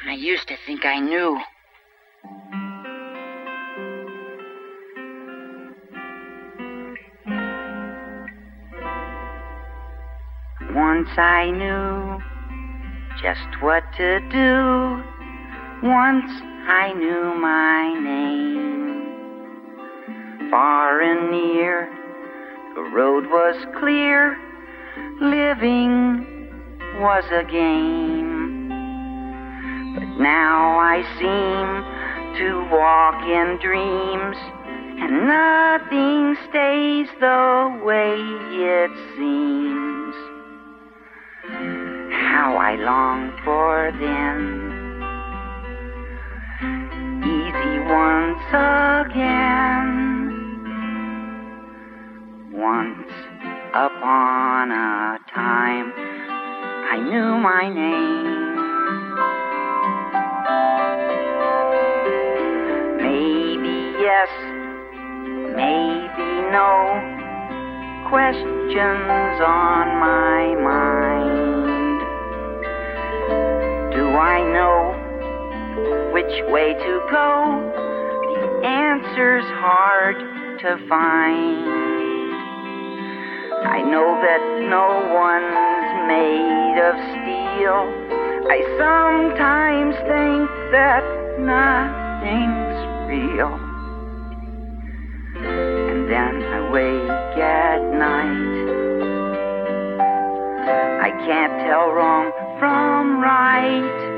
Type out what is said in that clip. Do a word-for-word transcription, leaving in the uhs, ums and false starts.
I used to think I knew. Once I knew just what to do. Once I knew my name. Far and near, the road was clear. Living was a game. But now I seem to walk in dreams, and nothing stays the way it seems. How I long for then. Easy once again. Once upon a time, I knew my name. Maybe yes, maybe no. Questions on my mind. Do I know which way to go? The answer's hard to find. I know that no one's made of steel. I sometimes think that nothing's real. And then I wake at night. I can't tell wrong from right.